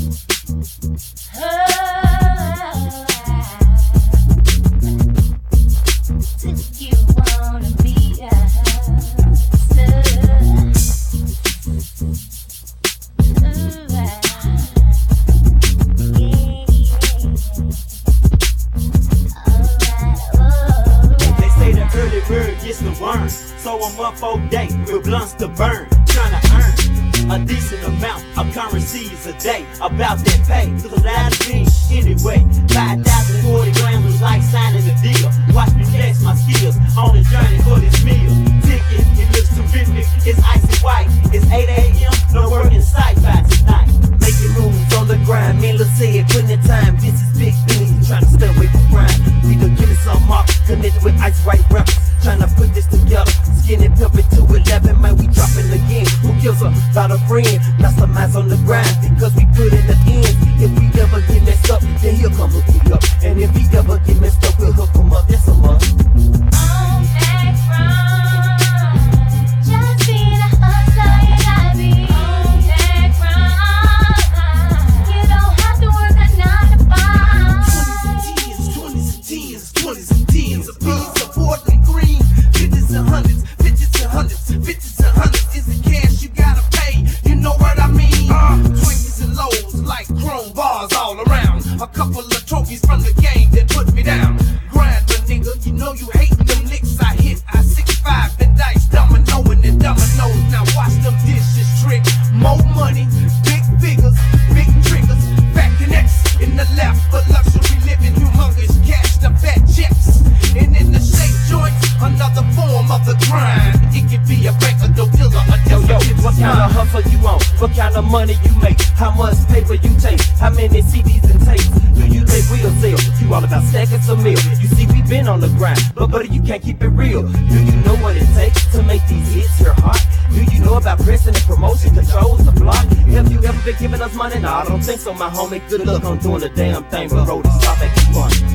So I'm up all day with blunts to burn, trying to earn a decent amount of currencies a day. About that pay, to the last thing anyway. 5,040 grams was like signing a deal. Watch me flex my skills on the journey for this meal. Ticket, it looks terrific, it's icy white. It's 8 a.m., no work in sight by tonight. Making moves on the grind, man, let's say it, putting in time. This is big things, trying to stay away from crime. We done give it some mark, connected with ice white rappers. Trying to put this together, skinny pimp it to 11, man, we dropping again. Who kills a about a friend? Masterminds on the grind, because we put in the ends. If we ever get messed up, then he'll come hook me up. And if he ever get messed up, we'll hook him up, that's a must. A couple of trophies from the game that put me down. Grind, but nigga, you know you hatin' them licks I hit. I 6'5" and dice, dominoing and dominoes. Now watch them dishes trick. More money, big figures, big triggers. Fat connects in the left for luxury living. Humongous cash, the fat checks. And in the shake joints, another form of the grind. It could be a banker, no killer, a yo, what kind of hustle you on? What kind of money you make? How much paper you take? How many CDs and tapes do you think we'll sell? You all about stacking some meal. You see, we been on the grind, but buddy, you can't keep it real. Do you know what it takes to make these hits here hot? Do you know about pressing and promotion controls the block? Have you ever been giving us money? No, I don't think so, my homie. Good luck on doing the damn thing, but roll the stop and keep on.